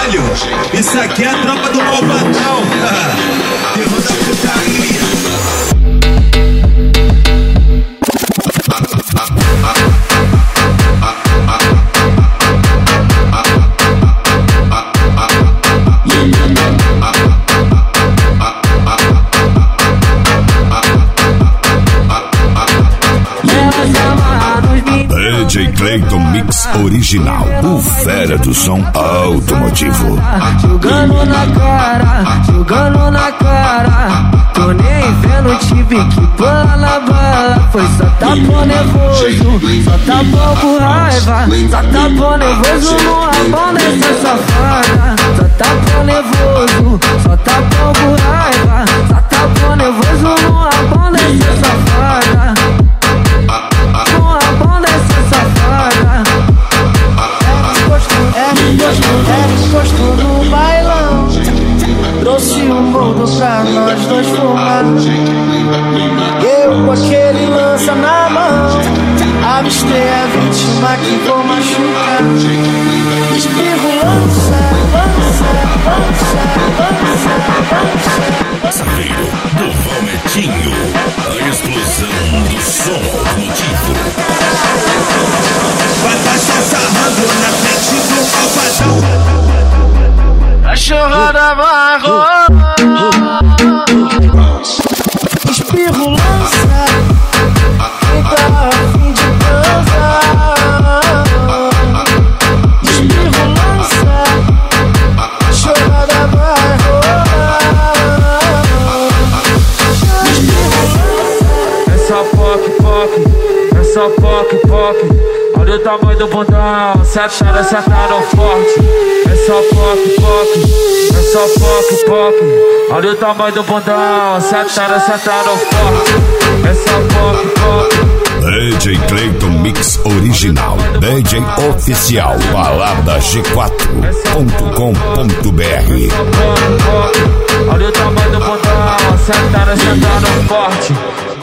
caralho, isso aqui é a tropa do Malvadão. Terror da putaria. DJ Clayton Mix Original, o fera do som automotivo. Jogando na cara, tô nem vendo, tive que pular na bala. Foi só tapão nervoso, só tapão com raiva, só tapão nervoso no rabão dessa safada. Só tapão nervoso, só tapão com raiva, só tapão nervoso no rabão dessa safada. Encosto no bailão, trouxe um boldo pra nós dois fumar. Eu com aquele lança na mão, avistei a vítima que vou machucar. Espirro, lança, lança, lança, lança, lança. Saveiro do Valmetinho, a explosão do som automotivo. Vai passar sarrando na frente do Malvadão. A chorrada vai rolar. Espirro, lança, quem tá a fim de transar. Espirro, lança, a chorrada vai rolar. É só POC, é só POC. Olha o tamanho do bundão, sentada forte. É só POC, é só POC. Olha o tamanho do bundão, sentada forte. É só POC. DJ Clayton Mix Original, DJ oficial, balada G4.com.br. Olha o tamanho do bundão, sentada forte.